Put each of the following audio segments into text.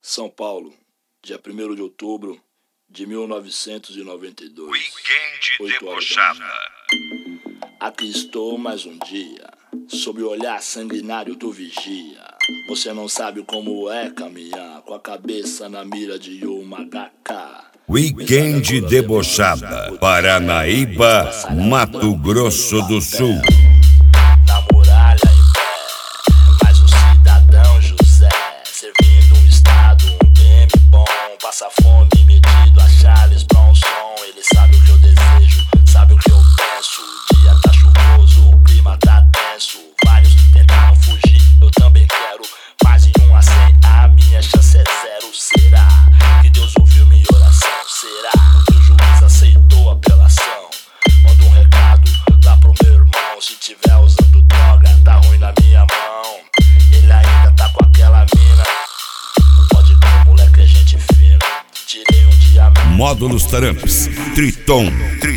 São Paulo, dia 1º de outubro de 1992. Weekend debochada. Aqui estou mais um dia, sob o olhar sanguinário do vigia. Você não sabe como é caminhar com a cabeça na mira de uma HK. Weekend debochada, Paranaíba, Mato Grosso do Sul. Na muralha em pé, mais um cidadão José, servindo um estado, um PM bom, passa fome metido a Charles Bronson. Ele sabe o que eu desejo, sabe o que eu penso. O dia tá chuvoso, o clima tá tenso. Vários tentaram fugir, eu também quero. Mais em 1 a 100, a minha chance é 0. Será que Deus ouviu minha oração? Será que o juiz aceitou a apelação? Manda um recado lá pro meu irmão. Se tiver usando droga, tá ruim na minha mão. Ele ainda tá com aquela mina. Pode ver, moleque, é gente fina. Tirei um dia Módulos Taramps, Triton,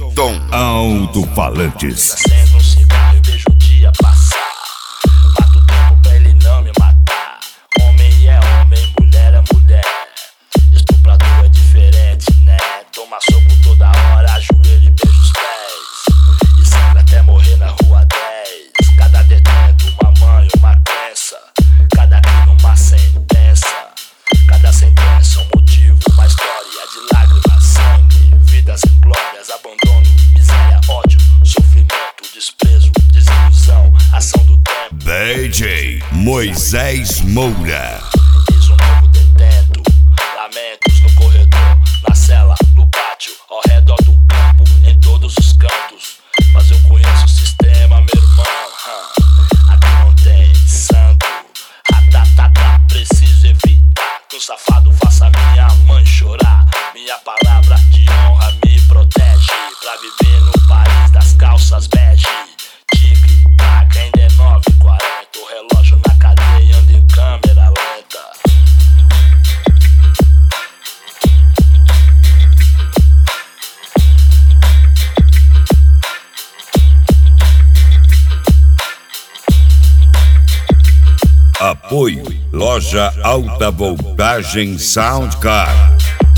alto-falantes. acendo um cigarro e vejo o dia passar. Mato o tempo pra ele não me matar. Homem é homem, mulher é mulher. Estuprador é diferente, né? Toma soco toda hora, ajoelha e beija os pés. E sangra até morrer na rua 10. Cada detento, uma mãe, uma crença. Cada crime, uma sentença. Cada sentença, um motivo, uma história de lágrimas, sangue, vidas sem glórias, abandono, miséria, ódio, sofrimento, desprezo, desilusão, ação do tempo. DJ Moisés Moura. Fiz um novo detento, lamentos no corredor, na cela, no pátio, ao redor do campo, em todos os cantos. Mas eu conheço o sistema, meu irmão. Aqui não tem santo. Preciso evitar que um safado faça minha mãe chorar. Minha palavra de honra me protege pra viver no país das calças bege. Tic-tac, ainda é 9h40. O relógio na cadeia anda em câmera lenta. Apoio Loja Alta Voltagem Soundcar.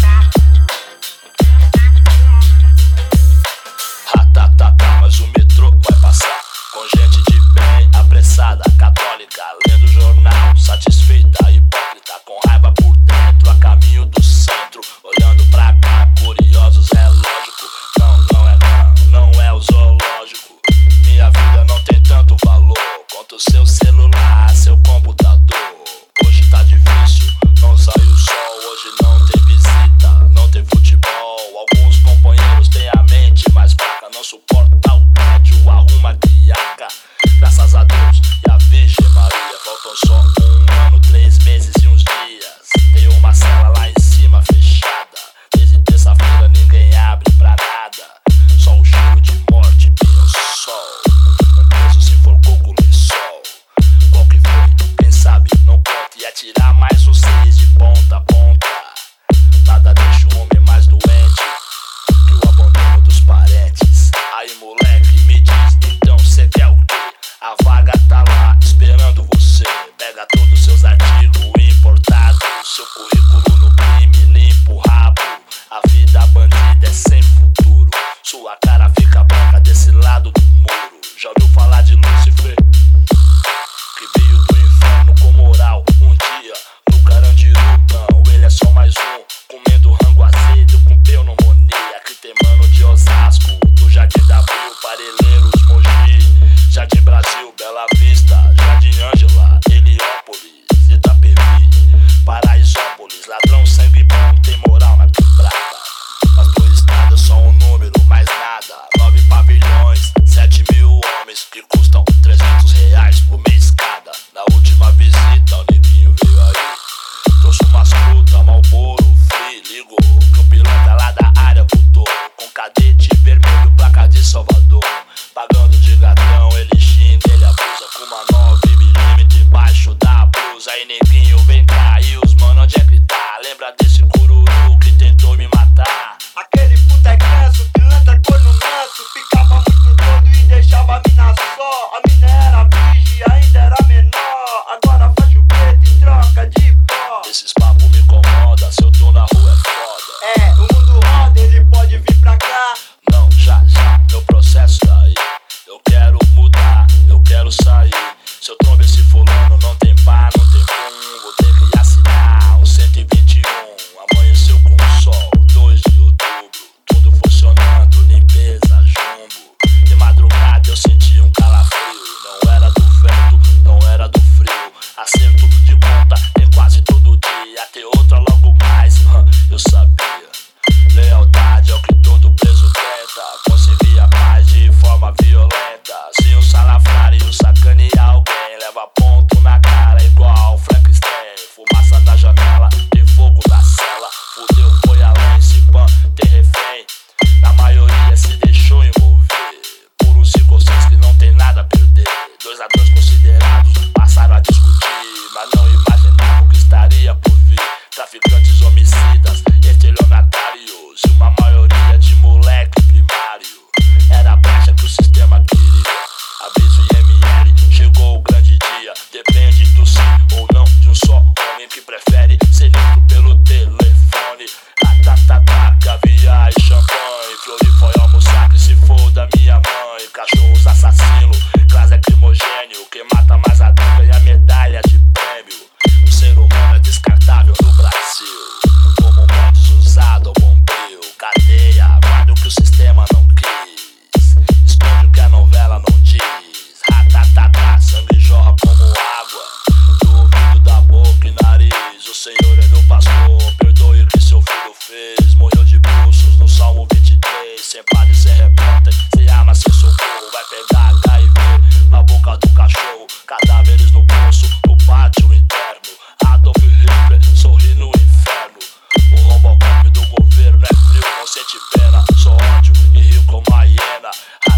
Mas o metrô vai passar com gente de bem, apressada, católica, lendo jornal, satisfeita, hipócrita, com raiva por dentro, a caminho do centro, olhando pra cá, curiosos, é lógico. Não é o zoológico. Minha vida não tem tanto valor quanto o seu celular, seu computador. Hoje tá difícil, não sai o sol, hoje não tem visita, não tem futebol. Alguns companheiros têm a mente mais fraca, não suporta o tédio, arruma guiaca. Graças a Deus e a Virgem Maria, faltam só 1 ano, 3 meses e uns dias. Tem uma cela lá em cima fechada, desde terça-feira ninguém abre pra nada. Só um cheiro de morte, pinho sol. Um preso se enforcou com lençol. Qual que foi? Quem sabe? Não conta. E atirar mais um 6 de ponta a ponta. Nada deixa o homem mais doente que o abandono dos parentes. Aí moleque, me diz, então cê quer o quê? A vaga tá lá esperando você. Pega todos os seus artigos importados, seu currículo no crime, limpa o rabo. A vida bandida é sem futuro. Sua cara fica branca desse lado do muro. Já ouviu falar de Lúcifer? Que veio do inferno com moral. Um dia no Carandiru, não, ele é só mais um. Comendo rango azedo com pneumonia. Que tem mano de Osasco, do Jardim da Abril, Parelheiros, Mogi, Jardim Brasil, Bela Vista, Jardim Ângela, Heliópolis, Itapevi, Paraisópolis. Ladrão, sangue bom, tem moral na quebrada. Mas por estado só um número, mais nada. 9 pavilhões, 7.000 homens que custam R$300 por mês cada. Na última visita o neguinho veio aí, trouxe umas frutas, Marlboro, Free, ligou que o piloto lá da área voltou com cadete vermelho, placa de Salvador. Pagando de gatão, ele xinga, ele abusa com uma 9mm embaixo da blusa. Aí neguinho vem cá, e os mano onde é que tá? Lembra desse cururu que tentou me matar? Aquele puta é canso, pilantra corno manso. Ficava muito doido e deixava a mina só. A mina era virgem, ainda era menor. Agora faz o preto em troca de pó. Esses papos me incomoda, se eu tô na rua é foda. É, o mundo roda, ele pode vir pra cá. Não, já, meu processo tá aí. Eu quero mudar, eu quero sair. Se eu trombo esse fulano, não tem pá, não tem pum. Vou ter que assinar um 121. Amanheceu com o sol, 2 de outubro. Tudo funcionando, limpeza, jumbo. De madrugada eu senti um calafrio. Não era do vento, não era do frio. Acerto de conta em quase todo dia. Ter outra logo mais, eu sabia. Lealdade é o que todo preso tenta. Conseguir a paz de forma violenta. Se um salafrário sacanear alguém, leva ponto na cara igual Frankenstein. Fumaça na janela, tem fogo na cela. Fudeu, foi além, se pan, tem refém. Na maioria se deixou envolver por uns 5 ou 6 que não tem nada a perder. 2 ladrões considerados passaram a discutir, mas não imaginavam que estaria por vir. Traficantes homicidas, estelionatários e uma maioria de moleque primário. Era a brecha que o sistema queria. Aviso IML, chegou o grande dia. Depende do sim ou não de um só homem que prefere ser lido pelo telefone. Caviar e champanhe. Flori foi almoçar que se for da minha mãe. Cachorros assassinos, gás lacrimogênio. Quem mata mais a droga e a medalha de prêmio. O ser humano é descartável no Brasil, como modos usado ao bombril. Cadeia, guarda o que o sistema não quis, esconde o que a novela não diz. Ratatatá, sangue jorra como água do ouvido, da boca e nariz. O Senhor é meu pastor, perdoe o que seu filho fez. Morreu de bruços no Salmo 23. Sem padre, sem repórter, sem arma, sem socorro. Vai pegar HIV na boca do cachorro. Cadáveres no bolso, no pátio interno. Adolf Hitler sorri no inferno. O Robocop do governo é frio, não sente pena. Só ódio e rio como a hiena.